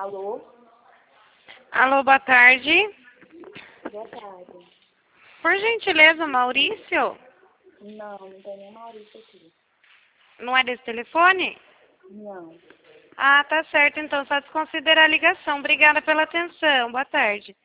Alô? Alô, boa tarde. Boa tarde. Por gentileza, Maurício? Não tem nem Maurício aqui. Não é desse telefone? Não. Ah, tá certo. Então, só desconsiderar a ligação. Obrigada pela atenção. Boa tarde.